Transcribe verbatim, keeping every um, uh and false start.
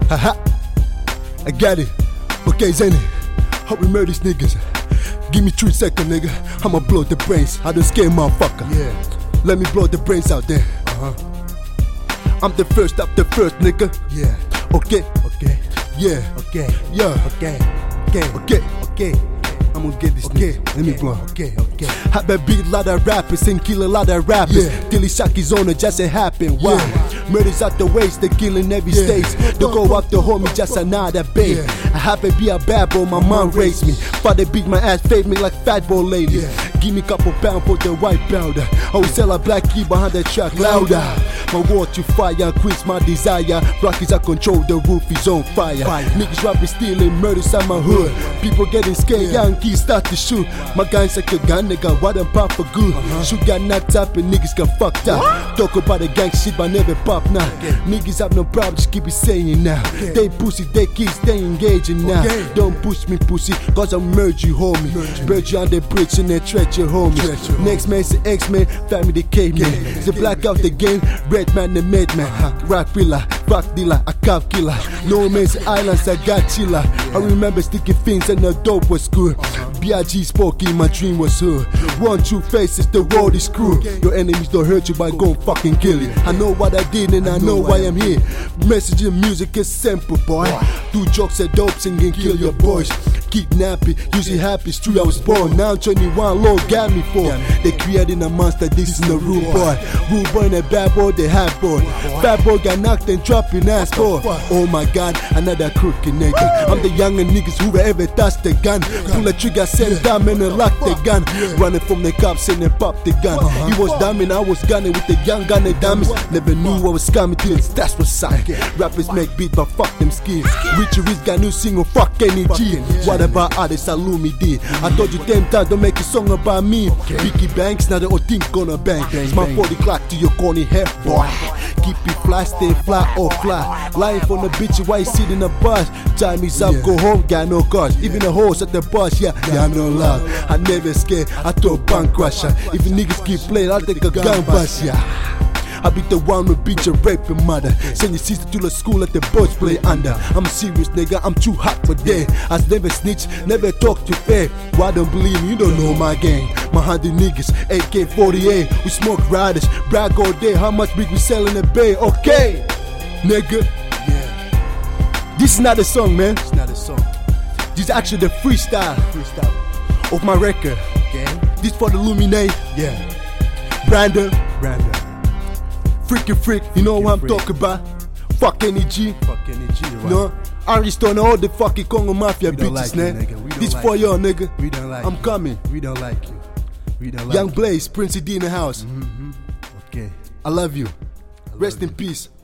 Haha, I got it. Okay, Zany, help me murder these niggas. Give me three seconds, nigga. I'ma blow the brains. I don't scare motherfucker. Yeah. Let me blow the brains out there. Uh-huh. I'm the first up the first, nigga. Yeah. Okay. Okay. Yeah. Okay. Yeah. Okay. Okay. Okay. Okay. I'm gonna get this Okay. nigga. Let me blow. Okay. Okay. I bet beat a lot of rappers and kill a lot of rappers. Yeah. Till he shock his owner, just it happen. Why? Yeah. Murders out the waist, they killing every Yeah. state. Don't go up the homie, just another bait. Yeah. I happen be a bad boy, my mom raised me. Father beat my ass, fade me like fat boy lady. Yeah. Give me couple pound for the white powder. I will sell a black key behind the track louder. My war to fire, quits my desire. Rockies I control, the roof is on fire. Fire. Niggas rapping, stealing, murders at my hood. People getting scared, Yeah. young kids start to shoot. My guns like a gun, nigga, what them pop for good. Uh-huh. Shoot got knocked up and niggas got fucked up. What? Talk about the gang shit, but never pop now. Okay. Niggas have no problem, just keep it saying now. Okay. They pussy, they kids, they engaging now. Okay. Don't push me, pussy, cause I'm merge you, homie. Merge you. Merge you on the bridge and they treat your homies. Treat your Next man say X-Men, family the caveman. Game, The game, black out game. the game, red man the mad man. Rock pillar, rock dealer, a cop killer. No man's islands, I got chiller. I remember sticking things and the dope was good. B I G spoke in my dream was her. One true faces, the world is cruel. Your enemies don't hurt you by gon' fucking kill you. I know what I did and I know why I'm here. Messaging music is simple, boy. Do jokes at dope, singing, kill your boys. Kidnapping, using happy, it's true I was born. Now twenty-one, Lord got me for. They creating a monster, this is the rude boy. Rude boy and a bad boy, they hot boy. Bad boy got knocked and dropping ass boy. Oh my god, another crooked nigga. I'm the younger niggas who ever touched the gun. Pull the trigger, send down and lock the gun. Running from the cops and then pop the gun. He was diamond, I was gunning with the young gun and diamonds. Never knew I was coming till it's that's what's sight. Rappers make beat, but fuck them skills. Richie Rich got new single, fuck any G. What about others, I lose me did. I told you ten times, don't make a song about me. Vicky Banks, now the whole thing gonna bang. It's my forty clock to your corny head, boy. Keep it fly, stay fly or fly. Life on the bitch, why you sit in the bus? Time is up, go home, got no cars. Even the horse at the bus, yeah, yeah, I'm no love. I never scared, I throw bank crusher. If you niggas keep playing, I'll take a gun bust, yeah. I be the one who beat your raping mother. Send your sister to the school, let the boys play under. I'm a serious nigga, I'm too hot for that. I never snitch, never talk to fair. Why don't believe me, you don't know my gang. My hundred niggas, A K forty-eight. We smoke riders, brag all day. How much big we sell in the bay? Okay, nigga. Yeah. This is not a song, man. It's not a song. This is actually the freestyle Freestyle. of my record. Okay. This for the Luminate, Yeah. Brandon, Brandon. Freaky Freak. You know what I'm Freak. talking about? Fuck any G. Fuck any G, right? No, Ariston, all the fucking Congo Mafia We don't bitches, like you, man. nigga. We don't This like for you. y'all, nigga. We don't like I'm you. coming. We don't like you. We don't like Young you. Blaze, Prince D in the house. Mm-hmm. Okay. I love you. I love Rest you. in peace.